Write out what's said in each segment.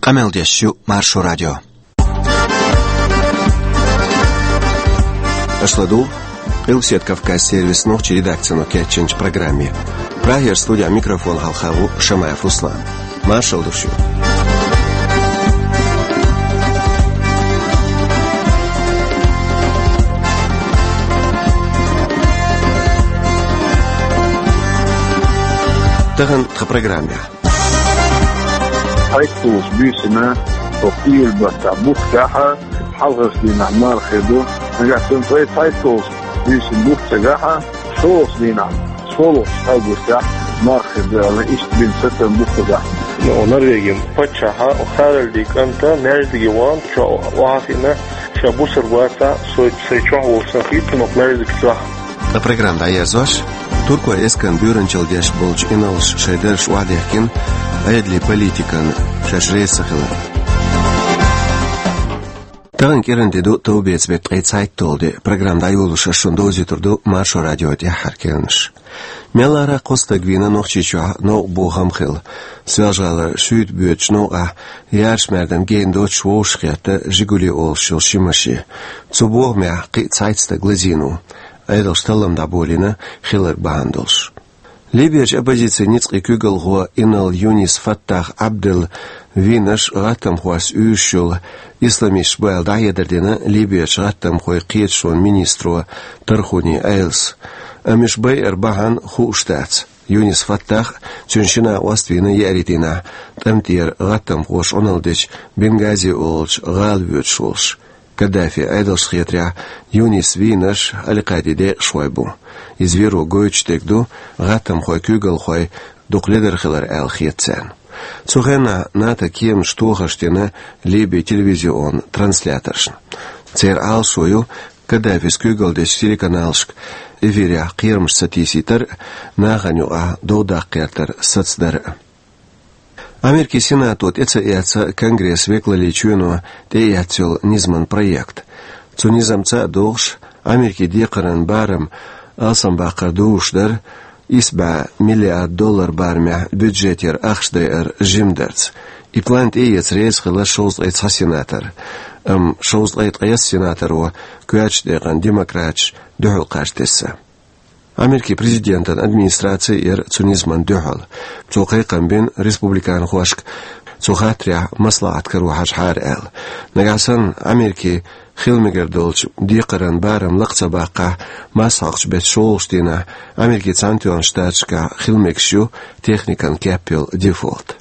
Qameldeshu Marsho Radio. Ашладу, Илсет Кавказ сервис ночи редакцию Кетченч программе. Прагер студия микрофон Халхаву Шамаев Руслан. Маршал душу. Таган в программе. حيثوس بيسنا وقيل بتعبوك كاحة حلغس دينا عمار خيدو نجح سنطريت حيثوس بيسن بوك تجاحة شوص دينا شوص أبو ساح مار خيدو أنا إيش بين ستة بوك تجاحة ونرجم فتشها وخارج ديك أنت نرجع جوان شو وعافينا شابو سرواسا سيشوه وسافيت نقلرج كتراح. البرنامج ده يزوج Turko eskan büyürencil diye bolç inalış şeyler şu adiyken ayedli politikan şaşreysakhla. Tağın kerende do tövbets bet qaytsayt toldi. Programda yoluşa şundozi turdu Marsho Radio diye harkelniş. Melara Costa Gvina nochchicha no boham khil. Свяжала шүйт бөчнөа яршмерден гендо чвошхята Жигули олшил шимаши. Цубогмя qaytsaytsta глазину. Айдал шталам даболина хилер бандолш. Либияч оппозициониц икюгал хуа инал Юнис Фаттах Абдел Винаш гаттам хуас үйшул исламиш байл даядердена Либияч гаттам хуай қиетшон министру Тархуни Айлс. Амиш бай эрбахан ху штац. Юнис Фаттах чуншина оствина яритина. Тамтир гаттам хуаш оналдич Бенгази олч галвют шолш. Каддафи айдал шхетря Юнис Винаш аликадиде шойбу. Изверу гоючтекду гаттам хой кюгал хой дукледер хилар эл хетцен. Цухена ната кем штохаштена леби телевизион трансляторшн. Цер ал шою Каддафи скюгал деш телеканалшк эверя кирмш сатиситер наганюа додаккертер сацдар. Америки Сенатот эца Конгресс веклали чуну теяцел низман проект. Цунизамца долш Америки декаран барам алсам бақардушдар $7 миллиард бармя бюджетер ахшдэр жимдерц. И плант эец рейсхила шоузлайт сенатор. Шоузлайт қаяс сенатору куячдэган демократч духул қаштесса. Америки президентан администрации цунизман духал. Цухайкан бин республикан хуашк цухатря маслаат кару хашхар эл. Нагасан Америки хилмигер долч дикаран барам лакцабака масахч бет шолштина Америки цантион штатска хилмекшу техникан капил дефолт.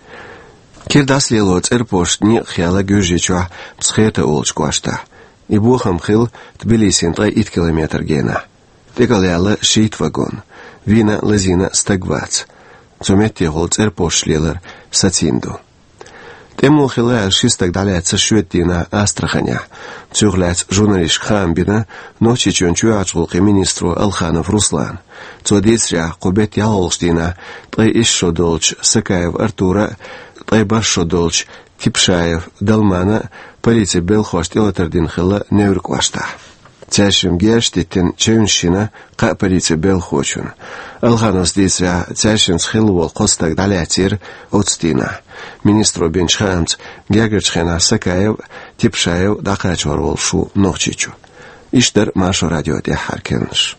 Кирдас лелоц эрпоштни хяла гюжичва псхета олч квашта. И бухам хил Тбилисин 3 километр гена. Тегаляла шит вагон. Вина лазина стагвац. Цуметти голц эрпошлелер сацинду. Тему хила шистак даляца шуеттина Астраханя. Цюглац журналист Хамбина ночи чөнчуачулқи министру Алханов Руслан. Цодисря кубет ялолштина тай ишшо долч Сакаев Артура тай баршо долч Кипшаев Далмана полиция Белхошт илатердин хила неврквашта. Цяшим герштитин чөншина қа полиция Белхочун. Алханос дисря цяшим схилвол қостак далятир отстина. Министру Бенчхамц Гягерчхена Сакаев Типшаев дақачварвол шу нохчичу. Иштер Маrsho Radio де харкенш.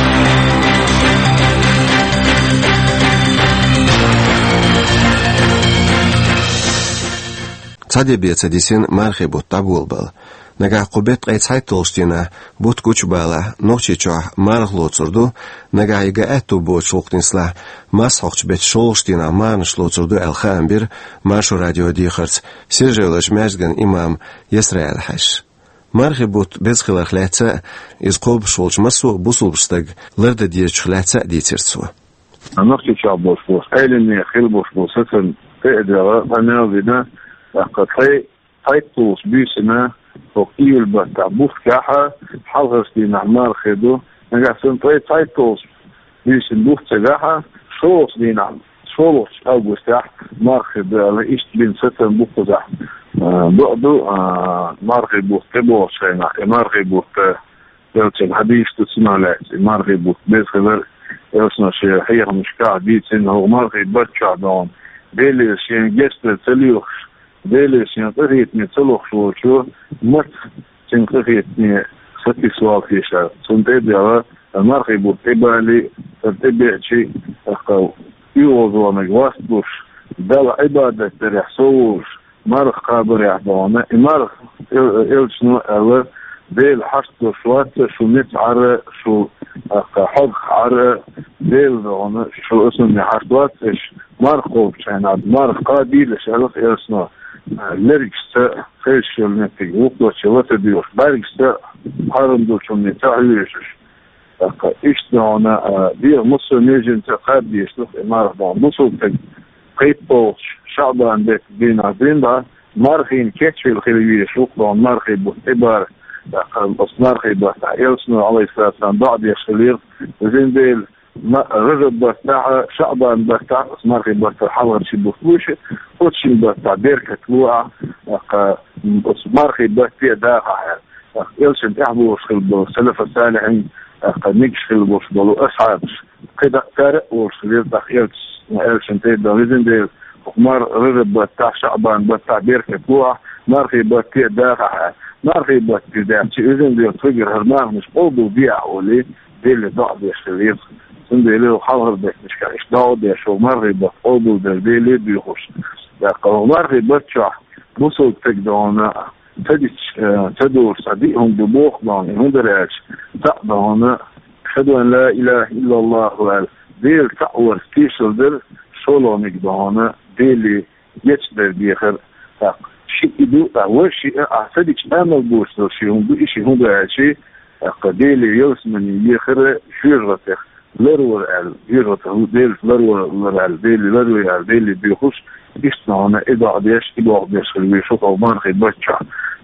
Цадебеца десен мархи бут табулбал. Нага кубет qaytsaytolstina бут кучбала нохчичу мархло цурду нага ига эту бот шоқнисла масхоч бет шолштина маншло цурду алхамбир Marsho Radio дихарц сержелаш мәжган имам Ясраил хаш. Мархи бут безхилах лаца из қоб шолч масу бусулбстаг лерда дирч лаца дицерцу. نختشع بوش أيلني خيل بوش سكن تقدر أنا بنا قطعي حيثوس بيسنا وقيل بتعبوك كاحة حلغس دينا عمار خيدو نجح سنطريت حيثوس بيسن بوك تجاحة شوص دينا شوص أبو ساح مار خيدو أنا إيش بين ستة بوك تجاحة بقدو مار خيبوك تبوش هنا مار خيبوك يلتشن حديث تسمع لك مار خيبوك بيز خبر يلسنا شيء حيها مش قاعد بيت إنه مار خيبوك شعبان بيلي شيء جست تليوخ ديل سينقريتني تلوخ شو مت سينقريتني ستي سوال فيشا سنتي ديرا المرخي بوتبالي تبعشي يوضو مجواستوش دل عبادة تريحسوش مرخ قابر يحضوانا مرخ إلشنو ألا ديل حشتو شوات شو نتعرى شو حق عرى ديل دوانا شو اسمي حشتوات إش مرخو بشينا مرخ قابيل شالف إلشنو لرقستا خيشو النتيج وقتو شوات ديوش بارقستا حرمدو شو نتعليشش إيش دوانا دير مصر نيجن تقاب ديشتوخ إمارة دوانا مصر قيبو شعبان ديك دينا دينا مرخين كتشي الخليوية شوقنا مرخي بوتبار بس مرخي بتاعيلسنا عليه الصلاة والسلام بعد يشغلير وزين ديل رجب بتاع شعبان بتاع مرخي بتاع حلقة شي بوتوش وتشي بتاع بيركة لوعة بس مرخي بتاع داقع يلسن احبو وشغل سلف السالحين نيكش خلبو شغلو أصحابش كده تارق وشغلير تخيلتش يلسن تيدا وزين ديل مار رجب بتاع شعبان بتاع بيركة لوعة مرخي بتاع داقع مرخي بتاع داقع إذن ديل تفجر هالمار مش قوضو بيع ولي ديل ضع بيشغلير سنديله حاضر ده مش كان إشداو ده شو مرة بقوله ده ديله بيخش لكن مرة بتشع وصل تقدرنا تدور صديقهم ببوخ بان هندرش تقدرنا شهدوا أن لا إله إلا الله وال ديل تعور كيسل در شلو نقدرنا ديل يتدر بيخر شيء يدو أول شيء أعتقد أمل بوصل شيء هم بيشي هندرش ديل يوسمن يخر شيرته لرور يرته ديل لرور ديل ديل بيخش إسنا إذا عديش اللي يشوفه مرخي بتشع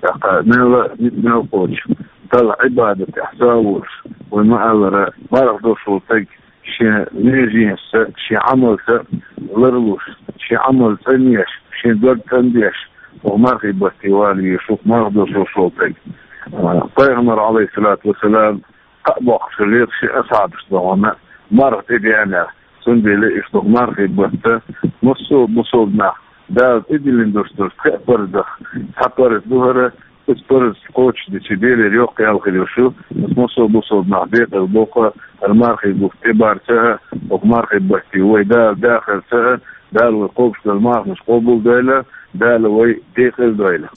نلا قوش طلع عبادة إحساوش وما أمر مرخ دوشو تك شيء نيجي شيء عمل لروش شيء عمل ثانيش شيء درد ثانيش ومرخي بتوالي يشوف مرخ دوشو تك طيغمر عليه الصلاة والسلام أبوك شلير شيء أصعب شدوانا مرة تدي أنا سندي لي إشتغ مرة بوته مصوب مع ده تدي لندوستر تقبر حقر الظهر تقبر كوتش دي تدير اليوق يا أخي شو بس مصوب مع بيت البوقة المرة بوته بارتها ومرة بوته وده داخل سها ده الوقوف للمرة مش قبول دايلة ده الوي داخل دايلة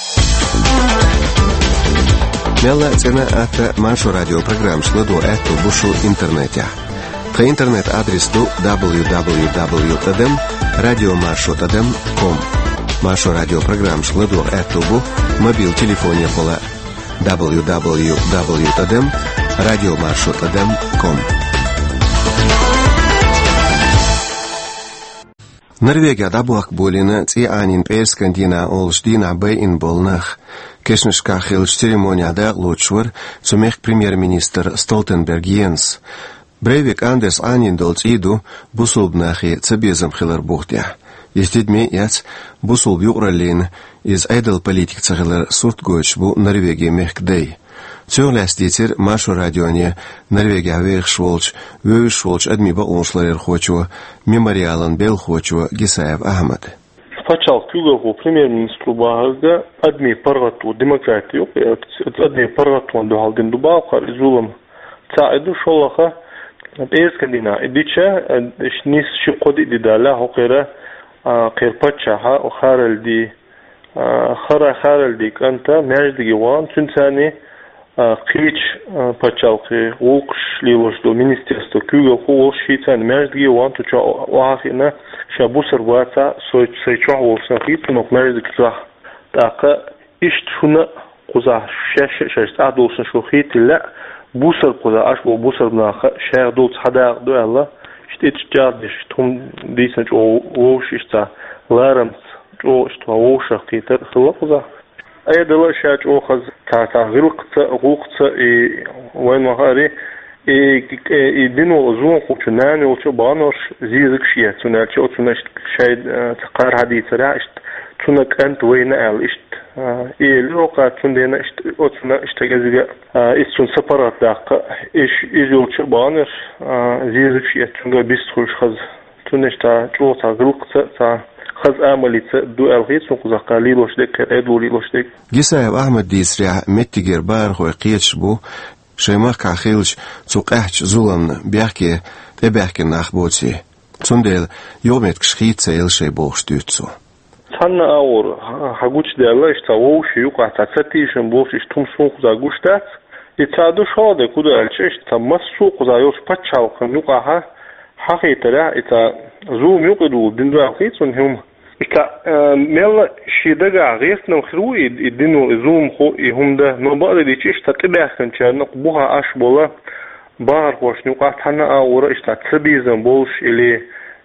Mela cena ata mašu radioprogrammu šledo etu bušu internetā. Ka internet adresu www.radiomaršotadem.com. Mašu radioprogrammu šledo etu bu mobil telefonija pola www.radiomaršotadem.com. Norvēģijā dabuak bolina ciānin pērskandīnā olšdīnā bēin bolnach. Kešniškā hilš ceremonijādā lūčur sumēk premjerministr Stoltenberg Jens. Breivik Anders Anindolts īdu busulbnāhi cabezam hilar buhtjā. Istidmi jāc busulb juqralīn iz aidal politik cahilar surtgoč bu Norvēģija mehkdei. Цёлэститер Машу радионе Норвегия вёвишволч адми бауншларер хочу мемориалан бел хочу Гисаев Ахмад. Почал кюгаву премьер-министру Багага адми паргату демократию адми паргату догалдин дубалка изулам цаиду шолаха эскандина идича шнис шиқоди дидала хокера қирпачаха охаралди харалди канта междиги ван цунцани قيش بتشالقي وقش ليوش دو министерство كيغو خوش شيتان مرزغي وانتو چا واخنا شابوسر واتا سويچو وسنقيت نوك مرزغ صح داقه اشتشنا قزا شش ادوسن شوخيت لا بوسر قزا اش بوسر ناخ شهر دوت حدا دو الله شتيت جادش توم ديسن ووش اشتا لارم او اشتوا ووش خيتر خلقزا أيضا شاج أخذ غلقت وين مهاري دينو زون خوشنان وشبانوش زيزك شيء تناش أو تناش شيء تقار حديث راشت تناك أنت وين قال إشت لوقا تندينا إشت أو تنا إشتجزجا إستون سفرات داق إيجول شبانوش زيزك شيء تنا بيستخش خز تناش تا جوتا غلقت تا خز عملية دو الخيط سنقذ قليل وشدك أدولي وشدك جسايب أحمد ديسريع متجر بارخ وقيتش بو شيماك عخيلش تقحش ظلم بيحكي تبحكي ناخبوتي تندل يوميت كشخيت سيل شي بوش دوتسو تانا أور حقوش دالله اشتاوش يوقع تاتساتيشن بوش اشتم سوق زاقوش تات يتعدو شاده كده الشيش تمس سوق زايوش باتشاو خم يوقعها حقيقة لا إتا زوم يقدو دندو الخيطون هم إتا ميلا شيداقا غيثنا وخلوي يدينو زوم خو هم ده نبقى دي تشيش تتبع كنشا نقبوها أش بولا بار خوش نوقع تانا أورا إشتا تسبيزن بولش إلي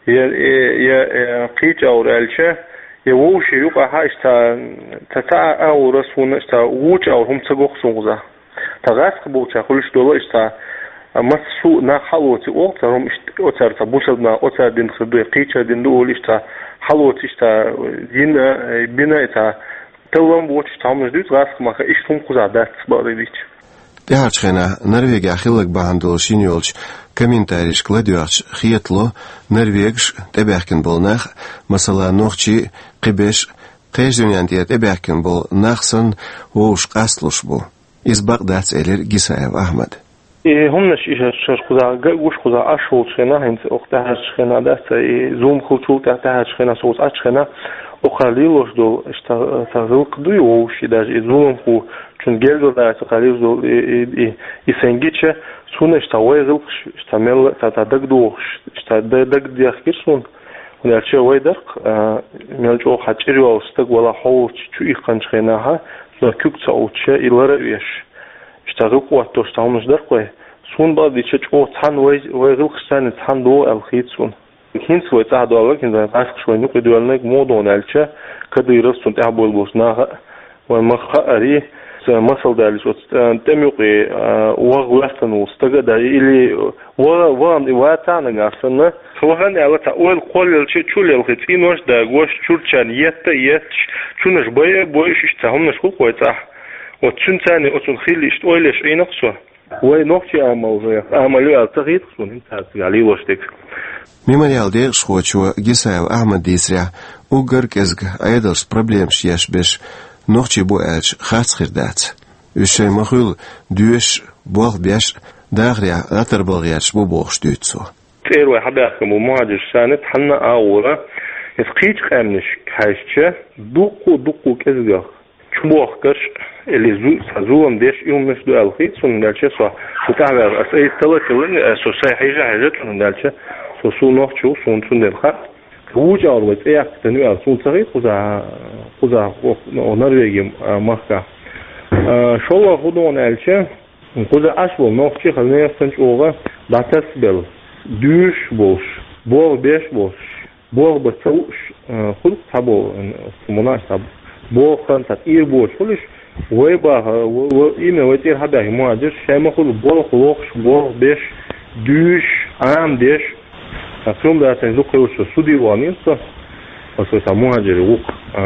يا قيت أورا الشا يووش يوقعها إشتا تتاع أورا سونا إشتا ووش أور هم تسقوخ سوغزا تغاسق بوشا خلوش دولا إشتا مسو نا حلوتي أوترهم أوتر تبوشلنا أوتر دين خدوي قيتشا دين دول إشتا حلوتي إشتا دين بنا إتا تلوم بوش تعمل دوت غاسق ما إشتم قزادات باريديش تهارشخنا نرويج أخيلك بهندولشين يولش كمينتاريش كلاديوش خيطلو نرويجش تبعكن بولناخ مثلا نوخشي قبش قيش دنيانتيات تبعكن بول ناخسن ووش قاسلوش بو إزباق داتس إلير جيسايب أحمد همنش إيش خدا وش خدا أشول شنا هنت أختها شنا دست زوم خلطول تحتها شنا صوت أشخنا وخليلوش دول اشتغلق دوي وش إذا زوم خو چون گل داره خلیل دو ایسنگیچه سون اشتوای زلق اشتمل تدق دو اشتدق دیخیرسون ونرچه وای درق ملجو حجری و استق ولا حول چو ایقنج خیناها لکوک تاوچه ایلاره ویش اشتغل قوت دوستامش درق سون بعدی چه چو تن وای زلق اشتن تن دو الخیتسون هینس وای تعدو الله کن زن عشق شوی نوک دوالنگ مودون الچه کدیرستون تعبول بوسناها و مخاری مثل دالش تميقي وغلفتن وستجد إلي وان واتانا قاسنا فوهن على تأول قول الشيء شول الختين وش دا وش شورشان يتش شونش بويش اشتهم نشكو قويتاح وتشون ثاني أتون خيل اشتويلش أي نقصه وين نقطي عملوا التغيير خصون انت عليه وشتك Мемориал дек шхочу Гисаев Ахмад Дисря угар кезг айдалш проблем шьяш беш نوخچی بو اچ خاص خردات وش مخول دوش بوغ بیاش داغریا اتر بلغیاش بو بوغش دوتسو تيرو حداك مواجه سانت حنا اورا يسقيت قامنش كايشه دوقو كزغ چموخ كرش اللي زوم ديش يوم مش دو الخيط سن دالشه سو تابع اساي تلكلن سو ساي حاجه دالشه سو نوخچو سون دلخا وجه أروت إيه تنوع سلطة خذا نرويج مكة شو الله خدون ألشة خذا أشبه نوخشي خلنا يستنش أوغا باتسبل دوش بوش بور بيش بوش بور بتسوش خلق تابو سموناش تابو بور خان تطير بوش خلش ويبا وإيمه ويتير هذا مواجر شيء ما خلو بور خلوش بور بيش دوش عام ديش أكرم ده تنزل كيوش سودي وانيسا وسويت مهاجر وق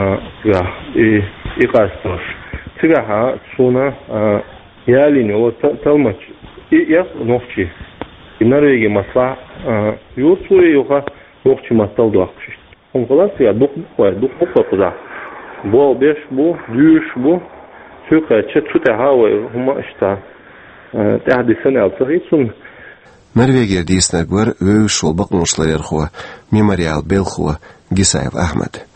إقاستوش تجاها سونا ياليني و تلمش يس نوخشي النرويج مسلا يوصل يوخا نوخشي مسلا دوخشي هم خلاص يا دوق كذا بو بيش بو دوش بو شوكا تشتت هاوي هم اشتا تحدي سنة الصغير Норвегия дийснагвар өшул бақмушлар хуа мемориал белхуа Гисаев Ахмад.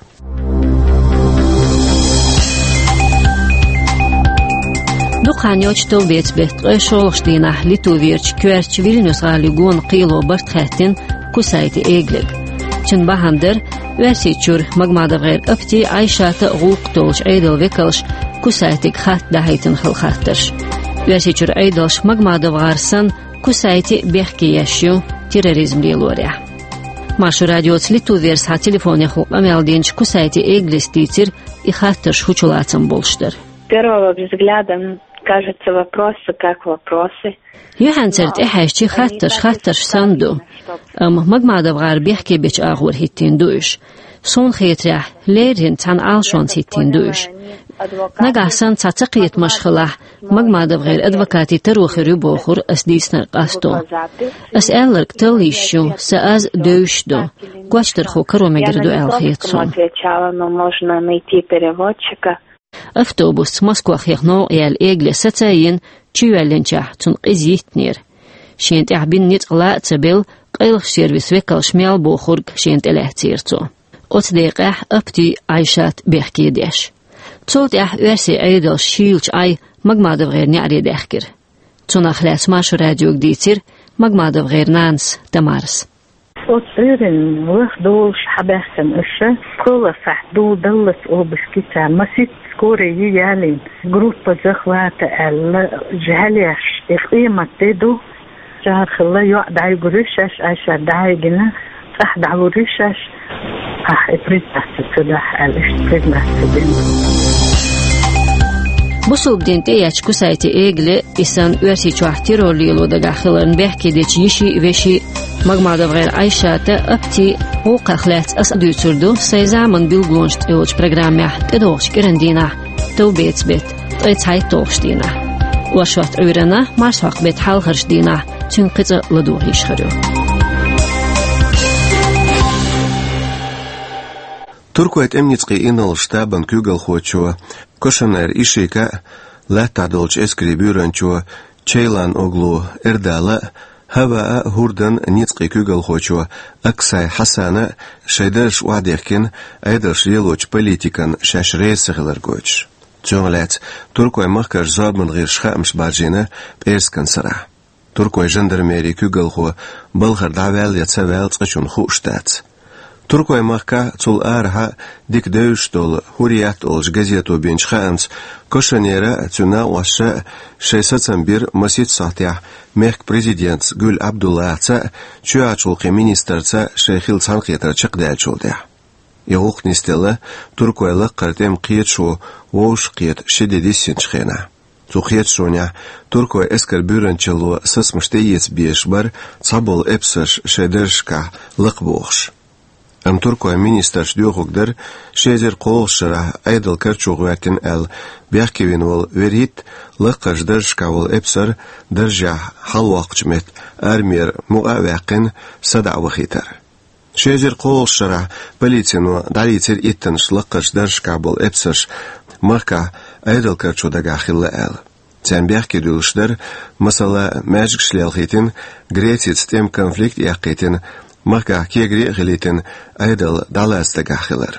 Духанёч толбец бет шолштина литувирч кверч Вильнюс галигун қило бартхаттин кусайти эглэг. Чин бахандер весичур магмадагэр апти айшата гуктолш эйдэл векалш кусайтик хат дахайтин хылхатташ. Весичур эйдэлш магмадавгарсан кусайти бехкияшю терроризм лилоря. Машу радиоц литуверс ха телефоне ху амелдинч кусайти эглиститер и хатташ хучулацам болштер. Первого взгляда кажется вопросы как вопросы. يحنسرت إحاشتي خطش صندو مجمع غار بيحكي بيش آغور هيتين دوش صون خيطرح ليرين تان آلشون هيتين دوش نقاسان تاتقيت مشخلة مجمد غير أدفكاتي تروخري بوخر أسديسنا قاستو أسألك تليشو سأز دوشدو قواشترخو كرو مجردو الخيطسون أفتوبوس موسكو خيخنو يال إيجل ستاين تشيوالنجح تنقزيتنير شينت أحبين نتقلاء تبيل قيل سيرفيس ويكال شميال بوخرج شينت إلهتيرتو أتديقح أبتي عيشات بيحكيديش صوت ورسي أيدل شيلش أي مجمد غير نعري دحكر تنخلاس ماشو راديو جديتر مجمد غير نانس تمارس أترين وخدول حباحتن أشة كل فحدو دلت أو بسكيتا مسيت كوري يالين جروب زخوات الجهليش إقيمة تدو جهر خلا يقعد يقريشش أشة دعي جنا أحد عوريشش إبريد تحت الاشتريد محسدين بصوب دينتي ياتشكو سايتي إيجلي إسان ويرسي چوحتيرو ليلو دقا خلان بيحكي ديش يشي ويشي مجمد غير عيشات أبتي وقا خلات أسدو تردو سيزامن بيلغونشت إلوش برغراميح تدوغش كرندينا تو بيت تايت توغشتينا وشوات عورنا مارسوق بيت حال خرجدينا تنقذ لدوغيش خرو Turkuet emnitski inal štaban kügelhočo, košaner išika, letadolč eskri bürančo, čeilan oglu erdala, hava hurdan nitski kügelhočo, aksay hasana, šeiderš vadehkin, eiderš yeloč politikan šaš reisigler goč. Tjonglets, Turkuet mahkar zabman gir schams barjina, perskan sara. Turkuet gendarmeri kügelho, balgar davel yatsavel tskachun hushtats. Turkuet mahka tul arha dik deushtol huriyat olj gazeto binch khams koshanera tuna washa 61 masit sahtih merk prezident Gül Abdullatsa chuachulqi ministersa Sheykhil Sanqetra chiqdalchuldi. Yoq nistela Turkuetla qartem qiyetsho wosh qiyet shidedisin chkhena. Tuqiyetshonya Turkuet eskar büranchelo sasmshteyets beshbar tsabol epsash shedershka liqbox. Am Turkuet ministers diogogder shezer qolshara aydal karchugwatin al biakivin wal verit laqajder shkawal epsar darja halwaqchmet armir muawaqin sada wakhitar shezer qolshara politsiyano dalitir itten laqajder shkabal epsar marka aydal karchudaga khilla al Tembiyaki dulshder masala majgshlalxitin gretit stem konflikt yaqitin Marka kiegri gelitin aydal dalastega khilar.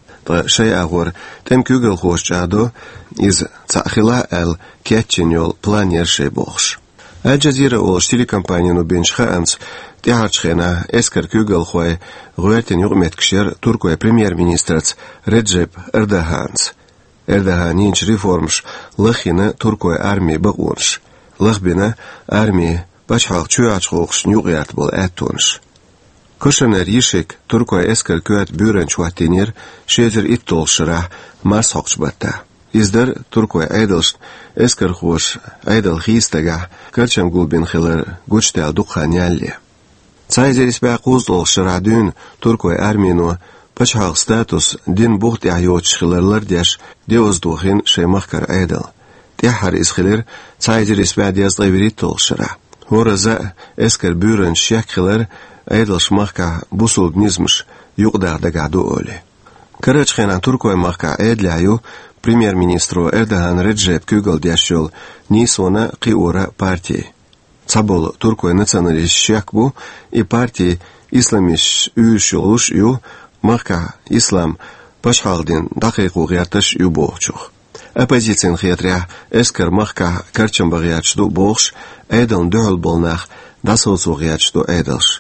Shay agor tem kügel hoşçado iz tsakhila al ketchinol planier shebox. Al Jazeera ol telekompaniyanu benchkhans tiharchkhena esker kügel khoy ruetin yugmet kshir Turkuet premier ministrats Recep Erdoğan. Erdoğanin reformsh lakhina Turkuet armi bagorsh. Lakhbina armi bachhaq chuachqox nyugyat bol attonsh. Koshaner yishik Turkuet esker köet büranchwatinir shezer ittolshra marsoqchbatta. Izdar Turkuet aydalsh esker khosh aydal khistaga karcham gulbin khilar guchtal duqanyalli. Tsayzeris baquz olshradun Turkuet armino pachhaq status din buxt yahyoch khilarlar diash deozduhin sheymaqkar aydal. Tihar iskhilir tsayzeris ba'diyaz g'ayrit tolshra. Horaza esker büranch shakhilar aydal shmaqka busul nizmsh yuqdaqda gadu oli. Karachkhena Turkuet mahka aydlayu premier ministru Erdoğan Recep Kügel diashol nisona qiura parti. Tsabol Turkuet nacionalist shakbu i parti islamish uyushulush yu mahka islam pashhaldin daqiqu g'yartash yu boqchuq. Oppositsiyan xiyatria esker mahka karcham bag'yachdu boqsh aydal du'ul bolnaq dasolsu g'yachdu aydalsh.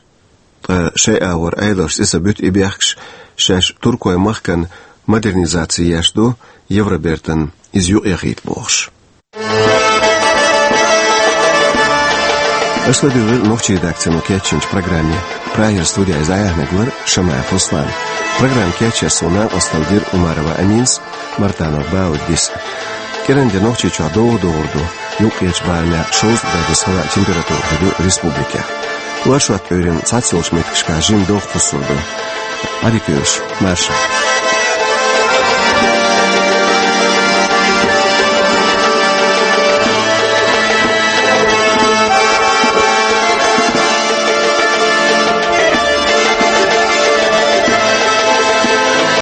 Shay awar aydalsh isa büt ibiaksh shash Turkuet mahkan modernizatsiyashdu Евробертен из югерит бош. Следует новая редакция на кетчинч программе. Прайер студия Заяхнеглер Шамаев Руслан. Программа кетчерсуна Осталдир Умарова Аминс Мартанов Баудис. Керенде новчи чадоу доорду. Югеч барля 6 градусова температура в республике. Вашат өрен цацилш меткшка жим дох посурду. Адикюш, марша.